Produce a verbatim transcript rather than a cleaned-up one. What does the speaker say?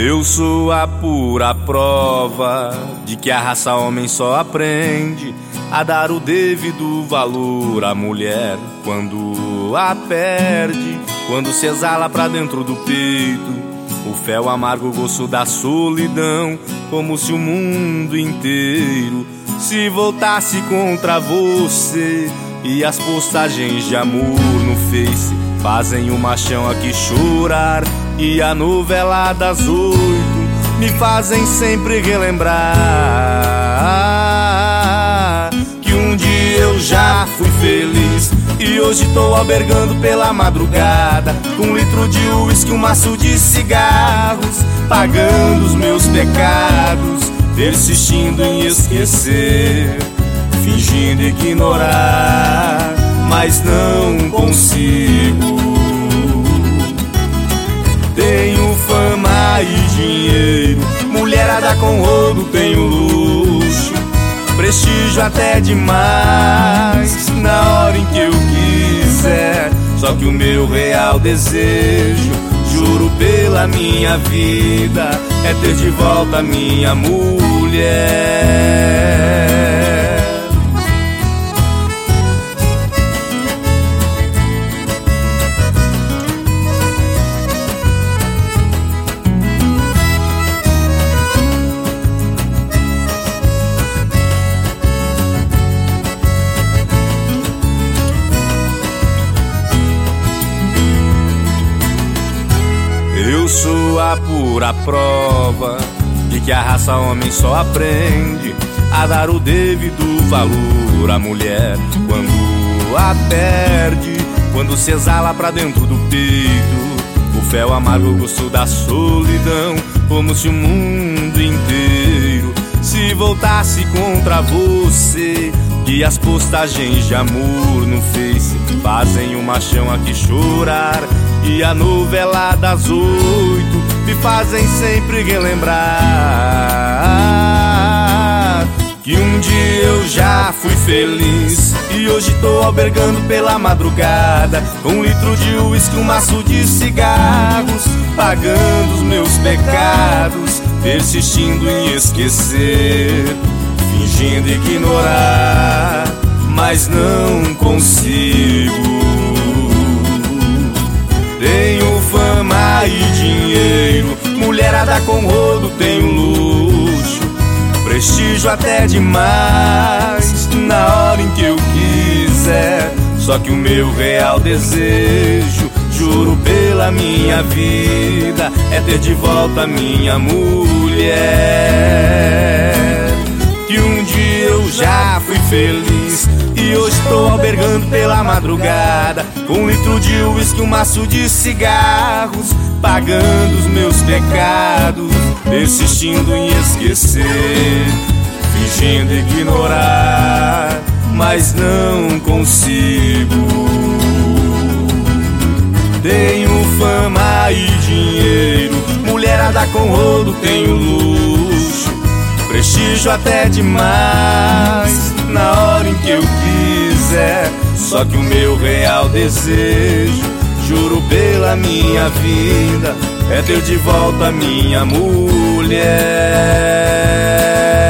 Eu sou a pura prova de que a raça homem só aprende a dar o devido valor à mulher quando a perde, quando se exala pra dentro do peito o fel amargo gosto da solidão, como se o mundo inteiro se voltasse contra você. E as postagens de amor no Face fazem o machão aqui chorar, e a novela das oito me fazem sempre relembrar que um dia eu já fui feliz e hoje tô albergando pela madrugada com um litro de uísque, um maço de cigarros, pagando os meus pecados, persistindo em esquecer, fingindo ignorar, mas não consigo. Tenho fama e dinheiro, mulherada com rodo, tenho luxo, prestígio até demais na hora em que eu quiser. Só que o meu real desejo, juro pela minha vida, é ter de volta minha mulher. Eu sou a pura prova de que a raça homem só aprende a dar o devido valor à mulher quando a perde, quando se exala pra dentro do peito o fel amargo gosto da solidão, como se o mundo inteiro se voltasse contra você. E as postagens de amor no Face fazem o machão aqui chorar, e a novela das oito me fazem sempre relembrar que um dia eu já fui feliz e hoje tô albergando pela madrugada com um litro de uísque, um maço de cigarros, pagando os meus pecados, persistindo em esquecer, fingindo ignorar, mas não consigo. Tenho fama e dinheiro, mulherada com rodo, tenho luxo, prestígio até demais na hora em que eu quiser. Só que o meu real desejo, juro pela minha vida, é ter de volta minha mulher. Que um dia eu já fui feliz e hoje tô albergando pela madrugada com um litro de uísque, um maço de cigarros, pagando os meus pecados, persistindo em esquecer, fingindo ignorar, mas não consigo. Tenho fama e dinheiro, mulherada com rodo, tenho luxo, prestígio até demais na hora em que eu quiser. Só que o meu real desejo, juro pela minha vida, é ter de volta minha mulher.